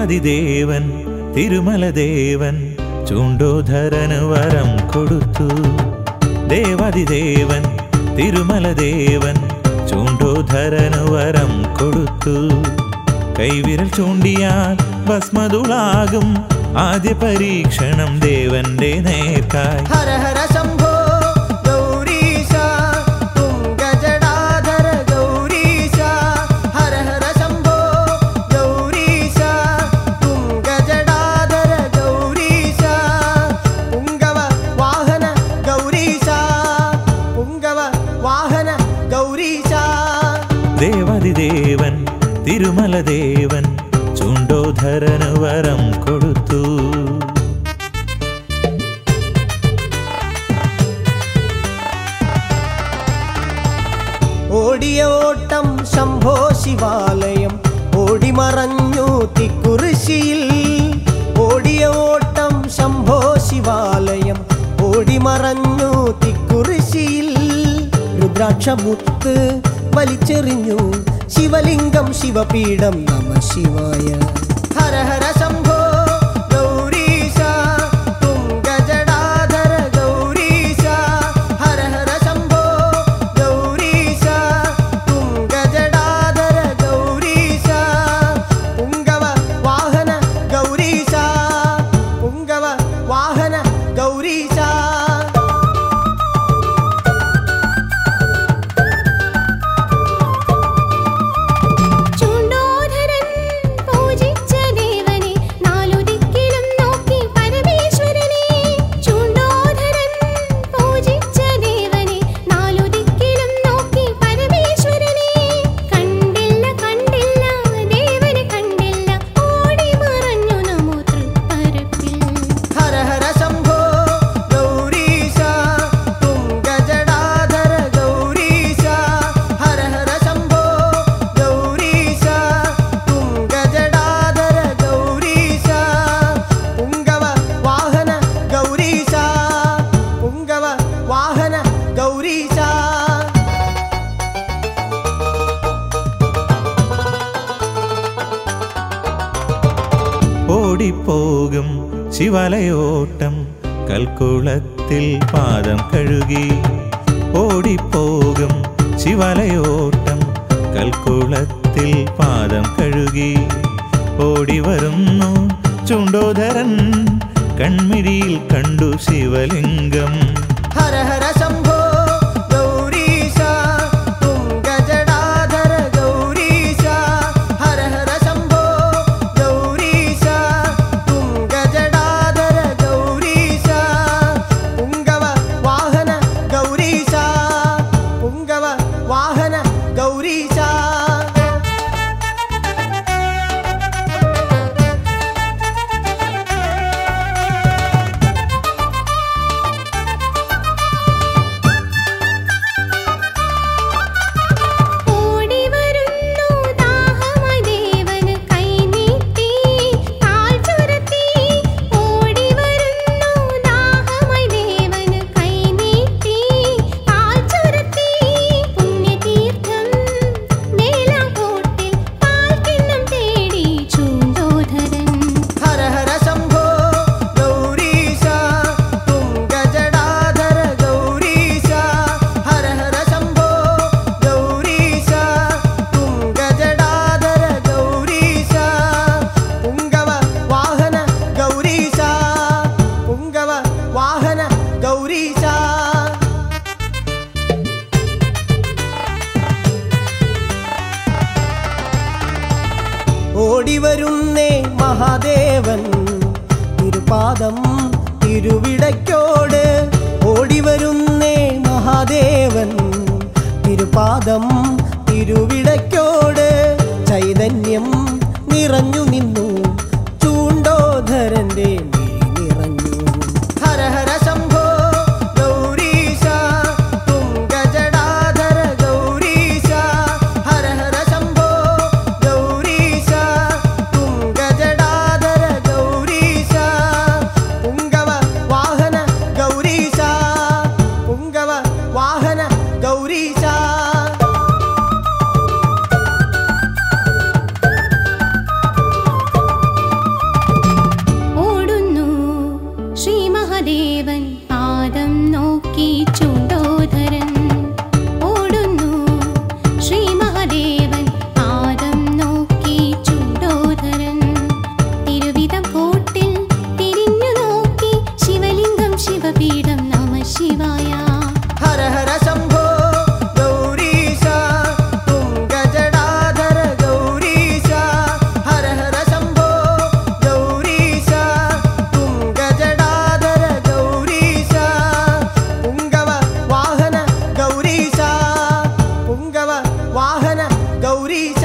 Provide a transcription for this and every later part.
ദേവൻ തിരുമലദേവൻ ചൂണ്ടോധരന് വരം കൊടുത്തു. ദേവൻ തിരുമലദേവൻ ചൂണ്ടോധരന് വരം കൊടുത്തു. കൈവിരൽ ചൂണ്ടിയാൽ ഭസ്മതുളാകും ആദ്യ പരീക്ഷണം ദേവന്റെ നേർക്കായി. ഹര ഹര ശംഭോ ഗൗരീശ തുംഗജടാധര ഗൗരീശ. ഹര ഹര ശംഭോ ഗൗരീശ തുംഗജടാധര ഗൗരീശ. പുങ്കവ വാഹന ഗൗരീശ പുങ്കവ വാഹന ഗൗരീശ. ദേവൻ തിരുമലദേവൻ ചൂണ്ടോധരന് വരം കൊടുത്തു. ഓടിയ ഓട്ടം ശംഭോ ശിവാലയം ഓടിമറഞ്ഞു തിക്കുറിശിയിൽ. ഓടിയ ഓട്ടം ശംഭോ ശിവാലയം ഓടിമറഞ്ഞു തിക്കുറിശിയിൽ. രുദ്രാക്ഷമുത്ത് വലിച്ചെറിഞ്ഞു ശിവലിംഗം ശിവപീഠം നമ ശിവായ. ഹര ഹര ശംഭോ ഗൗരീശ തുംഗജടാധര ഗൗരീശ. ഹര ഹര ശംഭോ ഗൗരീശ തുംഗജടാധര ഗൗരീശ. പുങ്കവ വാഹന ഗൗരീശ പുങ്കവ വാഹന ഗൗരീശ. ഓടിപ്പോകും ശിവലയോട്ടം കൽക്കുളത്തിൽ പാദം കഴുകി. ഓടിപ്പോകും ശിവലയോട്ടം കൽക്കുളത്തിൽ പാദം കഴുകി. ഓടിവരുന്നു ചൂണ്ടോധരൻ കൺമിഴിയിൽ കണ്ടു ശിവലിംഗം. ഹര ഹര ശംഭോ ഗൗരീശ തുംഗജടാധര ഗൗരീശ. ഹര ഹര ശംഭോ ഗൗരീശ തുംഗജടാധര ഗൗരീശ. പുങ്കവ വാഹന ഗൗരീശ പുങ്കവ വാഹന ഗൗരീശ. ഓടിവരുന്നേ മഹാദേവൻ തിരുപാദം തിരുവിടയ്ക്കോട്. ഓടിവരുന്നേ മഹാദേവൻ തിരുപാദം തിരുവിടയ്ക്കോട്. ചൈതന്യം നിറഞ്ഞു നിന്നു ചൂണ്ടോധരന്റെ മിഴി നിറഞ്ഞു. ഹര ഹര ശംഭോ ഗൗരീശ തുംഗജടാധര ഗൗരീശ. ഹര ഹര ശംഭോ ഗൗരീശ തുംഗജടാധര ഗൗരീശ. പുങ്കവ വാഹന ഗൗരീശ പുങ്കവ വാഹന ഗൗരീശ. ശിവപീഠം നമ ശിവായ. ഹര ഹര ശംഭോ ഗൗരീശ തുംഗജടാധര ഗൗരീശ. ഹര ഹര ശംഭോ ഗൗരീശ തുംഗജടാധര ഗൗരീശ. പുങ്കവ വാഹന ഗൗരീശ പുങ്കവ വാഹന ഗൗരീശ.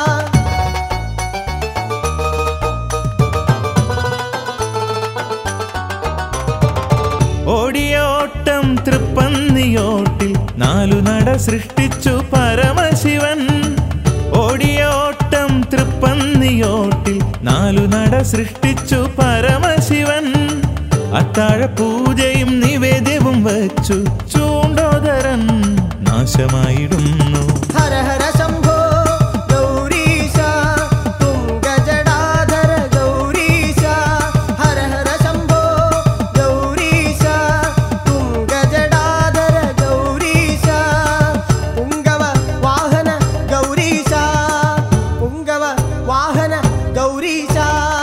ഓടിയോട്ടം തൃപ്പന്നിയോട്ടിൽ നാലു നട സൃഷ്ടിച്ചു പരമശിവൻ. ഓടിയോട്ടം തൃപ്പന്നിയോട്ടിൽ നാലു നട സൃഷ്ടിച്ചു പരമശിവൻ. അത്താഴ പൂജയും നിവേദ്യവും വച്ചു ചൂണ്ടോദരൻ നാശമായിടുന്നു. ഹര ഹര ശംഭോ ഗൗരീശ തുംഗജടാധര ഗൗരീശ. ഹര ഹര ശംഭോ ഗൗരീശ തുംഗജടാധര ഗൗരീശ. പുങ്കവ വാഹന ഗൗരീശ പുങ്കവ വാഹന ഗൗരീശ.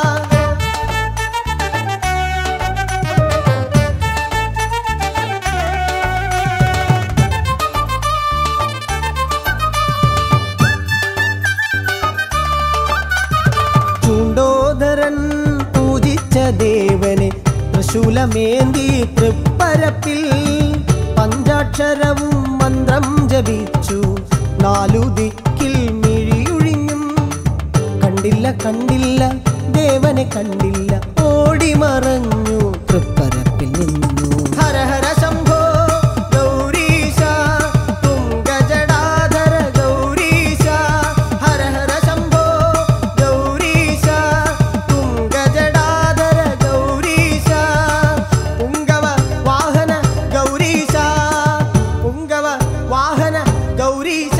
ചൂണ്ടോദരൻ പൂജിച്ച ദേവനെ തൃശൂലമേന്തി തൃപ്പരപ്പിൽ പഞ്ചാക്ഷരവും മന്ത്രം ജപിച്ചു നാലു ദിക്കിൽ മിഴിയൊഴിഞ്ഞും. കണ്ടില്ല കണ്ടില്ല ദേവനെ കണ്ടില്ല ഓടി മറഞ്ഞു തൃപ്പരപ്പിൽ നിന്നു. ഹര ഹര ശംഭോ ഗൗരീശ തുംഗജടാധര ഗൗരീശ. ഹര ഹര ശംഭോ ഗൗരീശ തുംഗജടാധര ഗൗരീശ. പുങ്കവ വാഹന ഗൗരീശ പുങ്കവ വാഹന ഗൗരീശ.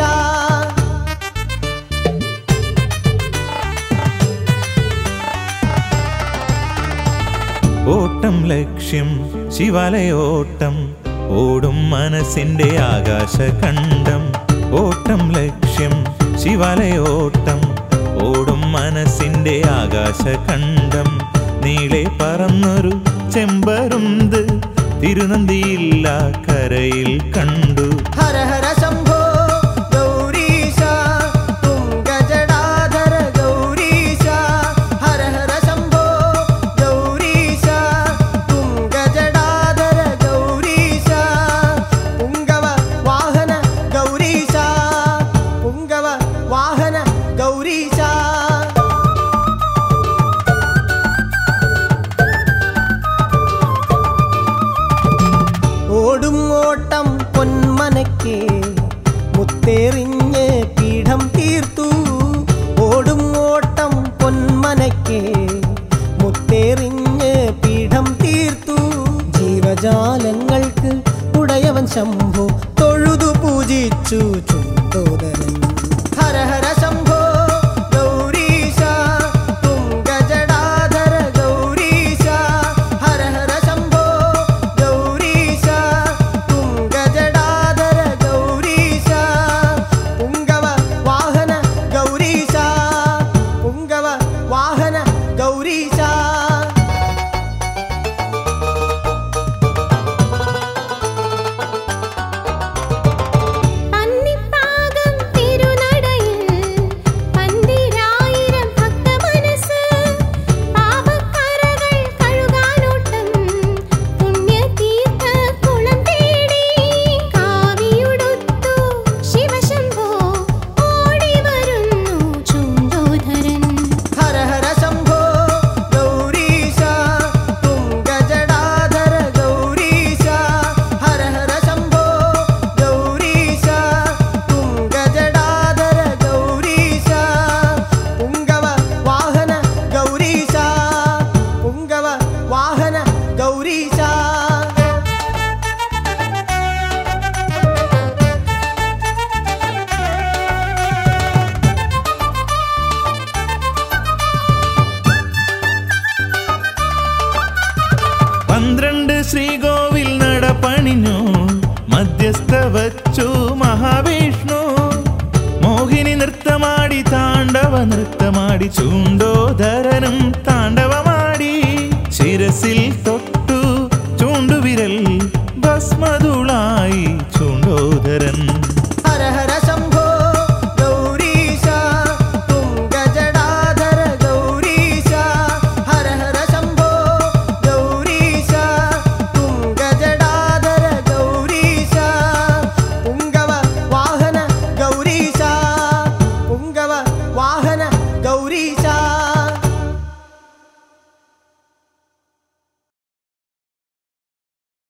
ഓട്ടം ലക്ഷ്യം ശിവാലയോട്ടം ഓടും മനസ്സിന്റെ ആകാശഖണ്ഡം. ഓട്ടം ലക്ഷ്യം ശിവാലയോട്ടം ഓടും മനസ്സിന്റെ ആകാശഖണ്ഡം. നീളെ പറന്നൊരു ചെമ്പരുന്ത് തിരുനന്ദിയില്ല കരയിൽ കണ്ടു. ഹര ഹര ശംഭോ ഗൗരീശ തുംഗജടാധര ഗൗരീശ. ഹര ഹര ശംഭോ ഗൗരീശ തുംഗജടാധര ഗൗരീശ. പുങ്കവ വാഹന ഗൗരീശ പുങ്കവ വാഹന ഗൗരീശ. ഓടും ഓട്ടം പൊന്മനയ്ക്ക് മുത്തേറിഞ്ഞ് പീഠം തീർത്തു. ഓടും ഓട്ടം പൊന്മനയ്ക്ക് മുത്തേറിഞ്ഞ് പീഠം തീർത്തു. ജീവജാലങ്ങൾക്ക് ഉടയവൻ ശംഭോ തൊഴുതു പൂജിച്ചു ചൂണ്ടോദരൻ. ഹര ഹര ശംഭോ ഗൗരീശ തുംഗജടാധര ഗൗരീശ. ഹര ഹര ശംഭോ ഗൗരീശ തുംഗജടാധര ഗൗരീശ. പുങ്കവ വാഹന ഗൗരീശ പുങ്കവ വാഹന ഗൗരീശ. പന്നിപ്പാകം തിരുനടയിൽ പന്തിരായിരം ഭക്തമനസ്സ്. പാപക്കറകൾ കഴുകാനോട്ടം പുണ്യതീർത്ഥ കുളം തേടി. കാവിയുടുത്തു ശിവശംഭോ ഓടി വരുന്നു ചൂണ്ടോധരൻ. ഹര ഹര ശംഭോ ഗൗരീശ തുംഗജടാധര ഗൗരീശ. ഹര ഹര ശംഭോ ഗൗരീശ തുംഗജടാധര ഗൗരീശ. പുങ്കവ വാഹന ഗൗരീശ പുങ്കവ വാഹന ഗൗരീശ. പന്ത്രണ്ട് ശ്രീകോവിൽ നടപണിഞ്ഞു മധ്യസ്ഥ വച്ചു മഹാവിഷ്ണു. മോഹിനി നൃത്തമാടി താണ്ഡവ നൃത്തമാടി ചൂണ്ടോധരനും താണ്ഡവമാടി. ശിരസിൽ തൊട്ടു ചൂണ്ടുവിരൽ ഭസ്മധുളായി ചൂണ്ടോധരൻ. ഹര ഹര ശംഭോ ഗൗരീശ തുംഗജടാധര ഗൗരീശ. ഹര ഹര ശംഭോ ഗൗരീശ തുംഗജടാധര ഗൗരീശ. പുങ്കവ വാഹന ഗൗരീശ പുങ്കവ വാഹന ഗൗരീശ.